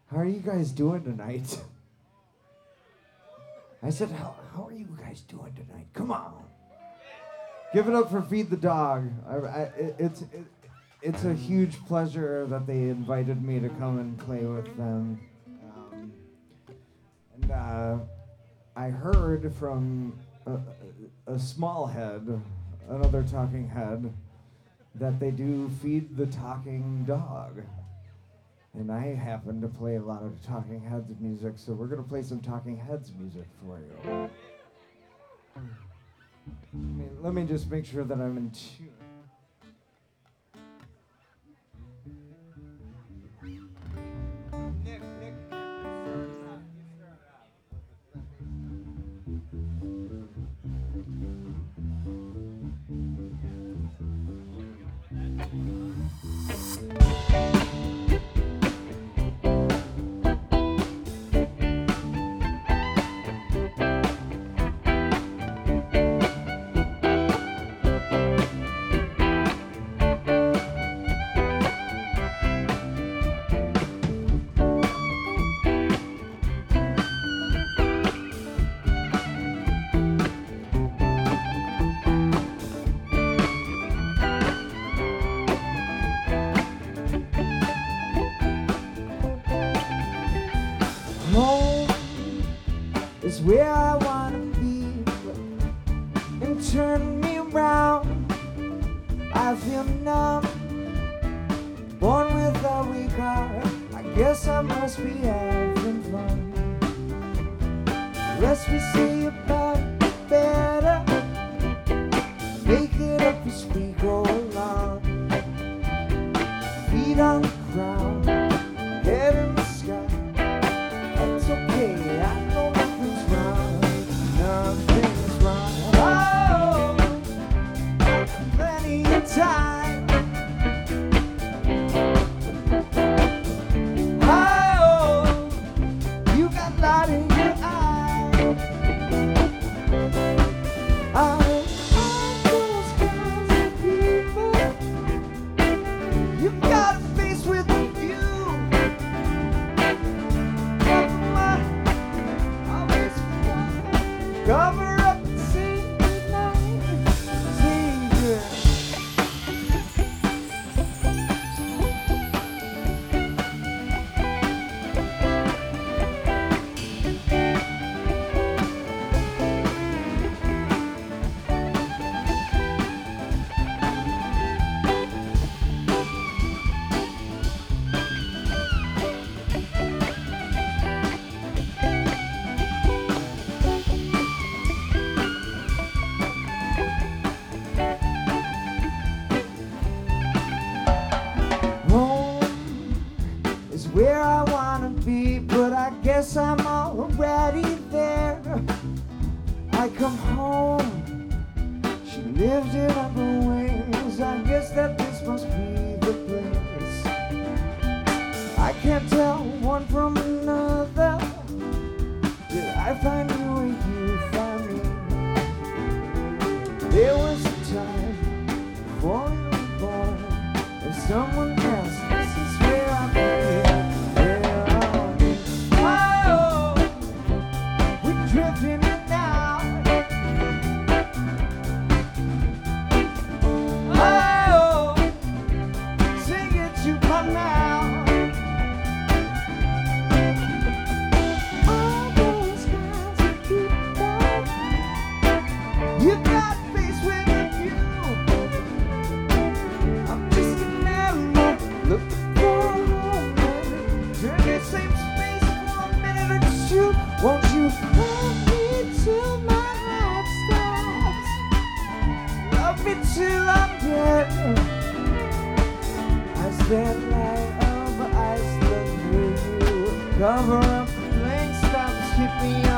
How are you guys doing tonight? I said, how are you guys doing tonight? Come on. Give it up for Feed the Dog. It's a huge pleasure that they invited me to come and play with them. I heard from a small head, another talking head, that they do Feed the Talking Dog. And I happen to play a lot of Talking Heads music, so we're going to play some Talking Heads music for you. Let me just make sure that I'm in tune. Is where I wanna be, and turn me around. I feel numb, born with a weak heart. I guess I must be having fun. The rest we say about it better, make it up as we go along. Feet on the ground, head in the sky. It's okay, I know nothing's wrong, nothing's wrong. Oh, plenty of time. Oh, you got light in your eye. All those kinds of people, you've got a face with a view. Cover up and sing goodnight, sing good. Where I wanna be, but I guess I'm already there. I come home, she lifted up her wings. I guess that this must be the place. I can't tell one from another. Did I find you or you found me? There was a time before you were born, if someone asked, this is where I'm at. Drifting it now. Oh, sing it to my mouth. All those kinds of people, you got face with you. I'm just an animal looking for a home. Turn that same space for a minute or two. Won't you love me till my heart stops? Love me till I'm dead. As that light of ice that through you, cover up the blank stops, keep me on.